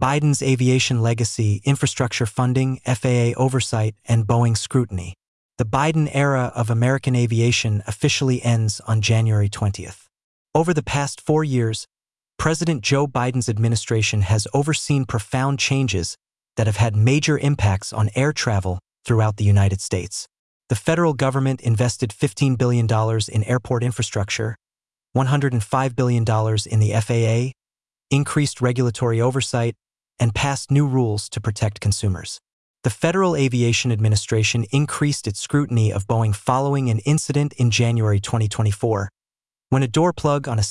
Biden's aviation legacy, infrastructure funding, FAA oversight, and Boeing scrutiny. The Biden era of American aviation officially ends on January 20th. Over the past 4 years, President Joe Biden's administration has overseen profound changes that have had major impacts on air travel throughout the United States. The federal government invested $15 billion in airport infrastructure, $105 billion in the FAA, increased regulatory oversight, and passed new rules to protect consumers. The Federal Aviation Administration increased its scrutiny of Boeing following an incident in January 2024, when a door plug on a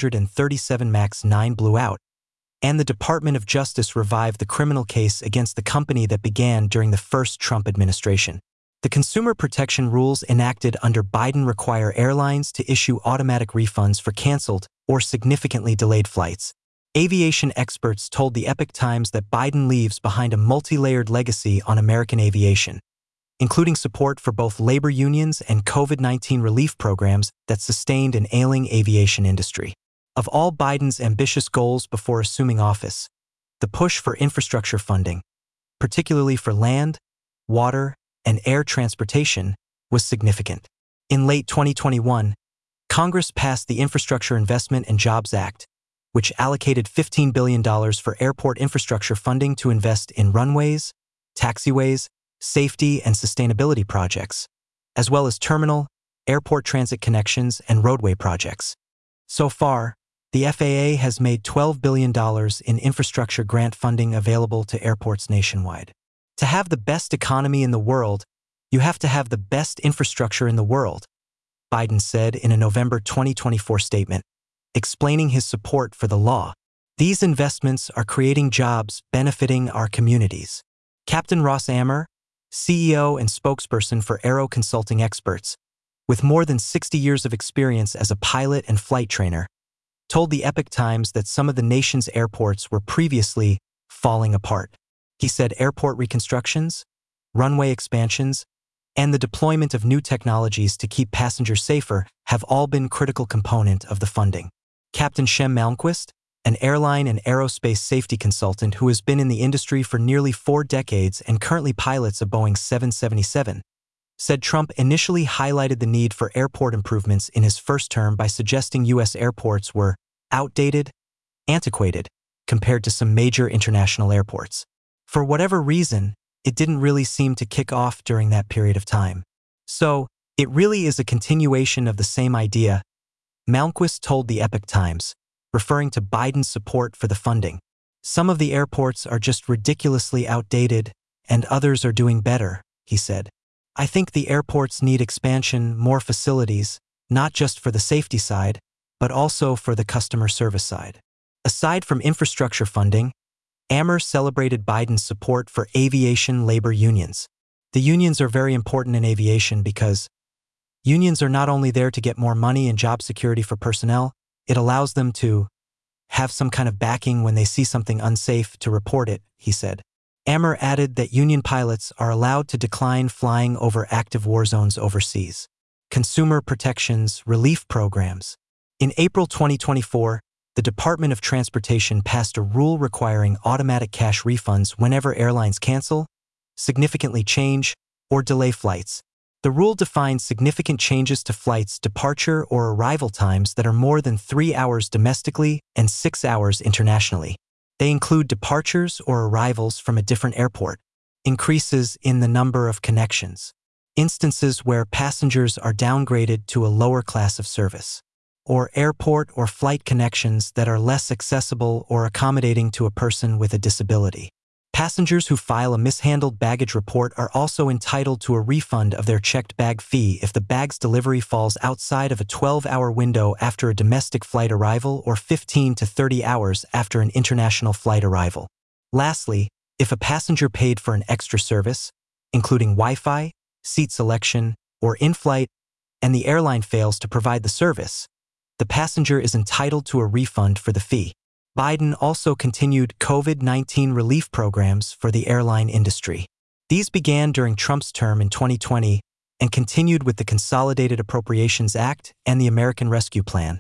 737 MAX 9 blew out, and the Department of Justice revived the criminal case against the company that began during the first Trump administration. The consumer protection rules enacted under Biden require airlines to issue automatic refunds for canceled or significantly delayed flights. Aviation experts told the Epoch Times that Biden leaves behind a multi-layered legacy on American aviation, including support for both labor unions and COVID-19 relief programs that sustained an ailing aviation industry. Of all Biden's ambitious goals before assuming office, the push for infrastructure funding, particularly for land, water, and air transportation, was significant. In late 2021, Congress passed the Infrastructure Investment and Jobs Act, which allocated $15 billion for airport infrastructure funding to invest in runways, taxiways, safety and sustainability projects, as well as terminal, airport transit connections, and roadway projects. So far, the FAA has made $12 billion in infrastructure grant funding available to airports nationwide. To have the best economy in the world, you have to have the best infrastructure in the world, Biden said in a November 2024 statement, explaining his support for the law. These investments are creating jobs benefiting our communities. Captain Ross Amer, CEO and spokesperson for Aero Consulting Experts, with more than 60 years of experience as a pilot and flight trainer, told the Epoch Times that some of the nation's airports were previously falling apart. He said airport reconstructions, runway expansions, and the deployment of new technologies to keep passengers safer have all been critical component of the funding. Captain Shem Malmquist, an airline and aerospace safety consultant who has been in the industry for nearly 4 decades and currently pilots a Boeing 777, said Trump initially highlighted the need for airport improvements in his first term by suggesting U.S. airports were outdated, antiquated, compared to some major international airports. For whatever reason, it didn't really seem to kick off during that period of time. So, it really is a continuation of the same idea, Malmquist told the Epoch Times, referring to Biden's support for the funding. Some of the airports are just ridiculously outdated, and others are doing better, he said. I think the airports need expansion, more facilities, not just for the safety side, but also for the customer service side. Aside from infrastructure funding, Amer celebrated Biden's support for aviation labor unions. The unions are very important in aviation because unions are not only there to get more money and job security for personnel, it allows them to have some kind of backing when they see something unsafe to report it, he said. Amer added that union pilots are allowed to decline flying over active war zones overseas. Consumer protections, relief programs. In April 2024, the Department of Transportation passed a rule requiring automatic cash refunds whenever airlines cancel, significantly change, or delay flights. The rule defines significant changes to flights' departure or arrival times that are more than 3 hours domestically and 6 hours internationally. They include departures or arrivals from a different airport, increases in the number of connections, instances where passengers are downgraded to a lower class of service, or airport or flight connections that are less accessible or accommodating to a person with a disability. Passengers who file a mishandled baggage report are also entitled to a refund of their checked bag fee if the bag's delivery falls outside of a 12-hour window after a domestic flight arrival or 15 to 30 hours after an international flight arrival. Lastly, if a passenger paid for an extra service, including Wi-Fi, seat selection, or in-flight, and the airline fails to provide the service, the passenger is entitled to a refund for the fee. Biden also continued COVID-19 relief programs for the airline industry. These began during Trump's term in 2020 and continued with the Consolidated Appropriations Act and the American Rescue Plan,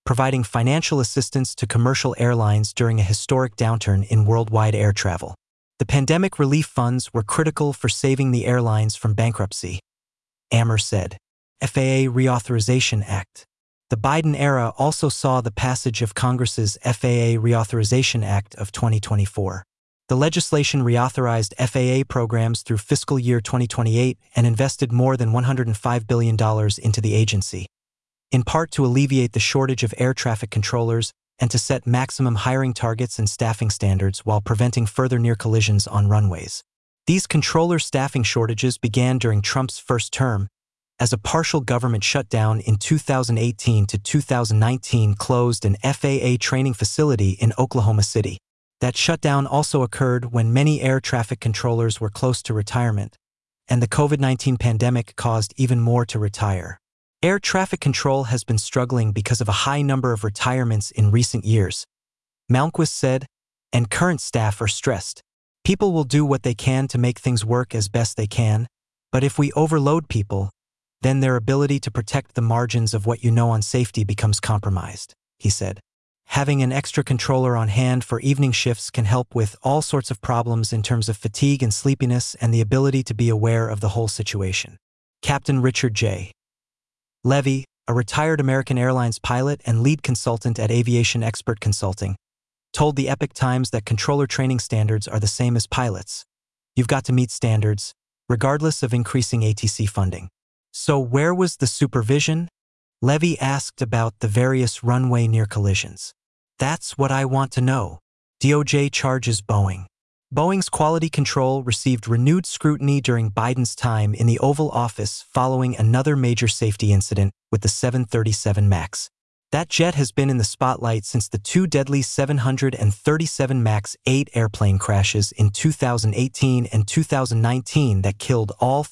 providing financial assistance to commercial airlines during a historic downturn in worldwide air travel. The pandemic relief funds were critical for saving the airlines from bankruptcy, AMER said. FAA Reauthorization Act. The Biden era also saw the passage of Congress's FAA Reauthorization Act of 2024. The legislation reauthorized FAA programs through fiscal year 2028 and invested more than $105 billion into the agency, in part to alleviate the shortage of air traffic controllers and to set maximum hiring targets and staffing standards while preventing further near collisions on runways. These controller staffing shortages began during Trump's first term, as a partial government shutdown in 2018 to 2019 closed an FAA training facility in Oklahoma City. That shutdown also occurred when many air traffic controllers were close to retirement, and the COVID-19 pandemic caused even more to retire. Air traffic control has been struggling because of a high number of retirements in recent years, Malmquist said, and current staff are stressed. People will do what they can to make things work as best they can, but if we overload people, then their ability to protect the margins of what you know on safety becomes compromised, he said. Having an extra controller on hand for evening shifts can help with all sorts of problems in terms of fatigue and sleepiness and the ability to be aware of the whole situation. Captain Richard J. Levy, a retired American Airlines pilot and lead consultant at Aviation Expert Consulting, told the Epoch Times that controller training standards are the same as pilots. You've got to meet standards, regardless of increasing ATC funding. So where was the supervision? Levy asked about the various runway near collisions. That's what I want to know. DOJ charges Boeing. Boeing's quality control received renewed scrutiny during Biden's time in the Oval Office following another major safety incident with the 737 MAX. That jet has been in the spotlight since the two deadly 737 MAX 8 airplane crashes in 2018 and 2019 that killed all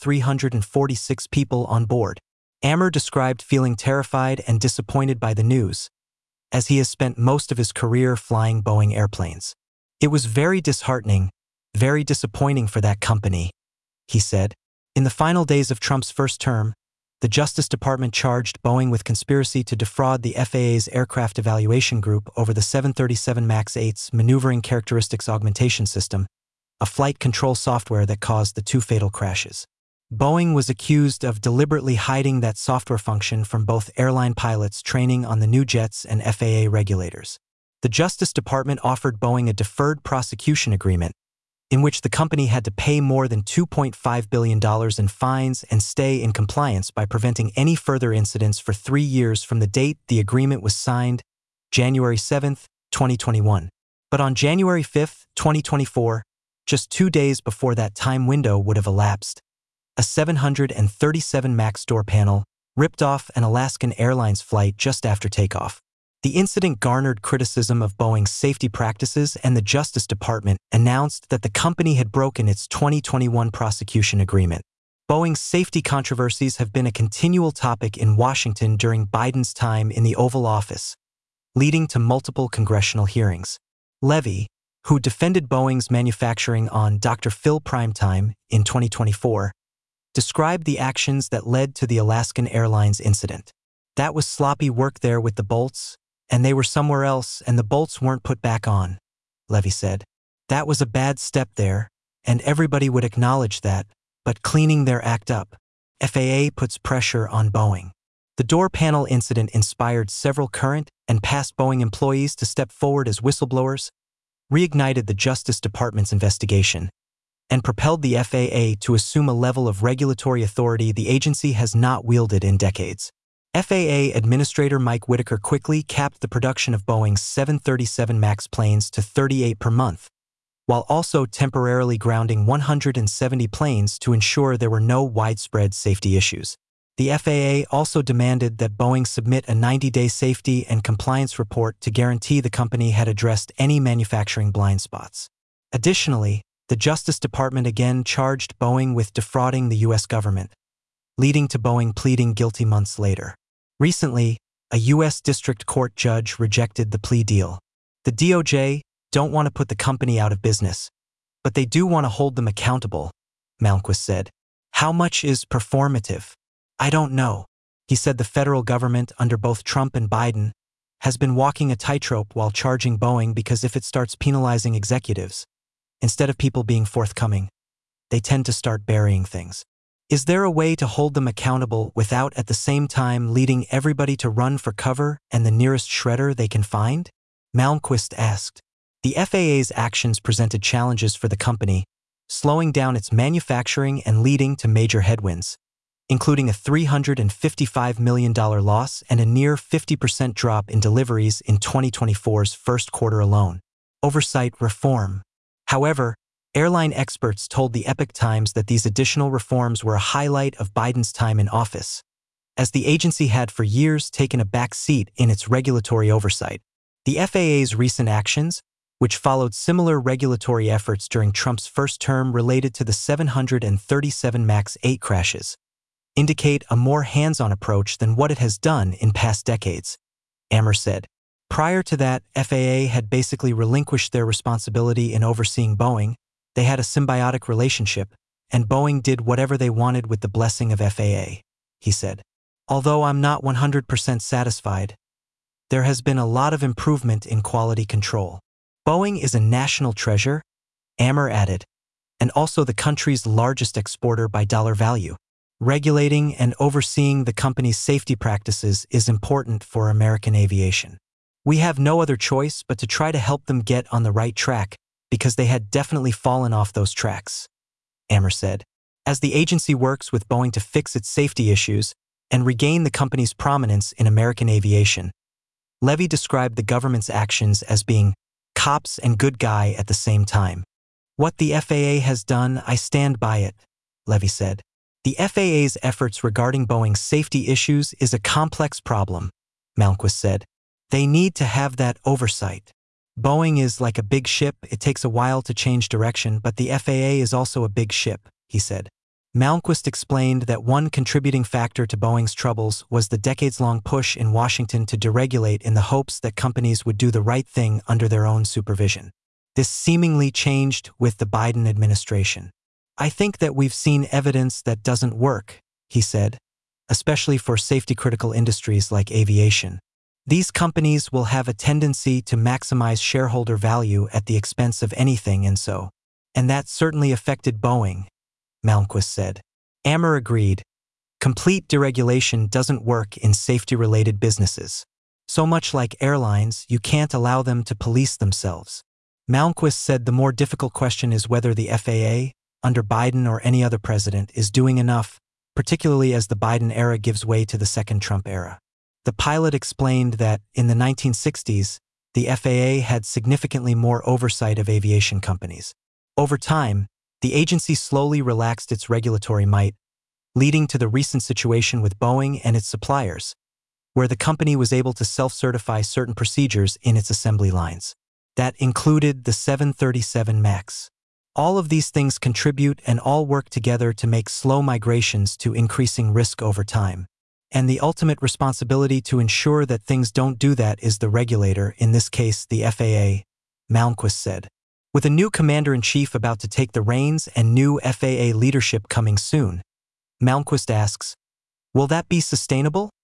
346 people on board. AMER described feeling terrified and disappointed by the news, as he has spent most of his career flying Boeing airplanes. It was very disheartening, very disappointing for that company, he said. In the final days of Trump's first term, the Justice Department charged Boeing with conspiracy to defraud the FAA's Aircraft Evaluation Group over the 737 MAX 8's Maneuvering Characteristics Augmentation System, a flight control software that caused the two fatal crashes. Boeing was accused of deliberately hiding that software function from both airline pilots training on the new jets and FAA regulators. The Justice Department offered Boeing a deferred prosecution agreement, in which the company had to pay more than $2.5 billion in fines and stay in compliance by preventing any further incidents for 3 years from the date the agreement was signed, January 7, 2021. But on January 5, 2024, just 2 days before that time window would have elapsed, a 737 MAX door panel ripped off an Alaskan Airlines flight just after takeoff. The incident garnered criticism of Boeing's safety practices, and the Justice Department announced that the company had broken its 2021 prosecution agreement. Boeing's safety controversies have been a continual topic in Washington during Biden's time in the Oval Office, leading to multiple congressional hearings. Levy, who defended Boeing's manufacturing on Dr. Phil Primetime in 2024, described the actions that led to the Alaskan Airlines incident. That was sloppy work there with the bolts, and they were somewhere else and the bolts weren't put back on, Levy said. That was a bad step there, and everybody would acknowledge that, but cleaning their act up. FAA puts pressure on Boeing. The door panel incident inspired several current and past Boeing employees to step forward as whistleblowers, reignited the Justice Department's investigation, and propelled the FAA to assume a level of regulatory authority the agency has not wielded in decades. FAA Administrator Mike Whitaker quickly capped the production of Boeing's 737 MAX planes to 38 per month, while also temporarily grounding 170 planes to ensure there were no widespread safety issues. The FAA also demanded that Boeing submit a 90-day safety and compliance report to guarantee the company had addressed any manufacturing blind spots. Additionally, the Justice Department again charged Boeing with defrauding the U.S. government, leading to Boeing pleading guilty months later. Recently, a U.S. District Court judge rejected the plea deal. The DOJ don't want to put the company out of business, but they do want to hold them accountable, Malmquist said. How much is performative? I don't know. He said the federal government under both Trump and Biden has been walking a tightrope while charging Boeing because if it starts penalizing executives, instead of people being forthcoming, they tend to start burying things. Is there a way to hold them accountable without at the same time leading everybody to run for cover and the nearest shredder they can find? Malmquist asked. The FAA's actions presented challenges for the company, slowing down its manufacturing and leading to major headwinds, including a $355 million loss and a near 50% drop in deliveries in 2024's first quarter alone. Oversight reform. However, airline experts told the Epoch Times that these additional reforms were a highlight of Biden's time in office, as the agency had for years taken a back seat in its regulatory oversight. The FAA's recent actions, which followed similar regulatory efforts during Trump's first term related to the 737 MAX 8 crashes, indicate a more hands-on approach than what it has done in past decades, Ammer said. Prior to that, FAA had basically relinquished their responsibility in overseeing Boeing. They had a symbiotic relationship, and Boeing did whatever they wanted with the blessing of FAA, he said. Although I'm not 100% satisfied, there has been a lot of improvement in quality control. Boeing is a national treasure, Ammer added, and also the country's largest exporter by dollar value. Regulating and overseeing the company's safety practices is important for American aviation. We have no other choice but to try to help them get on the right track because they had definitely fallen off those tracks, Ammer said. As the agency works with Boeing to fix its safety issues and regain the company's prominence in American aviation, Levy described the government's actions as being cops and good guy at the same time. What the FAA has done, I stand by it, Levy said. The FAA's efforts regarding Boeing's safety issues is a complex problem, Malmquist said. They need to have that oversight. Boeing is like a big ship. It takes a while to change direction, but the FAA is also a big ship, he said. Malmquist explained that one contributing factor to Boeing's troubles was the decades-long push in Washington to deregulate in the hopes that companies would do the right thing under their own supervision. This seemingly changed with the Biden administration. I think that we've seen evidence that doesn't work, he said, especially for safety-critical industries like aviation. These companies will have a tendency to maximize shareholder value at the expense of anything and that certainly affected Boeing, Malmquist said. Ammer agreed. Complete deregulation doesn't work in safety-related businesses. So much like airlines, you can't allow them to police themselves. Malmquist said the more difficult question is whether the FAA, under Biden or any other president, is doing enough, particularly as the Biden era gives way to the second Trump era. The pilot explained that, in the 1960s, the FAA had significantly more oversight of aviation companies. Over time, the agency slowly relaxed its regulatory might, leading to the recent situation with Boeing and its suppliers, where the company was able to self-certify certain procedures in its assembly lines. That included the 737 MAX. All of these things contribute and all work together to make slow migrations to increasing risk over time. And the ultimate responsibility to ensure that things don't do that is the regulator, in this case the FAA, Malmquist said. With a new commander-in-chief about to take the reins and new FAA leadership coming soon, Malmquist asks, will that be sustainable?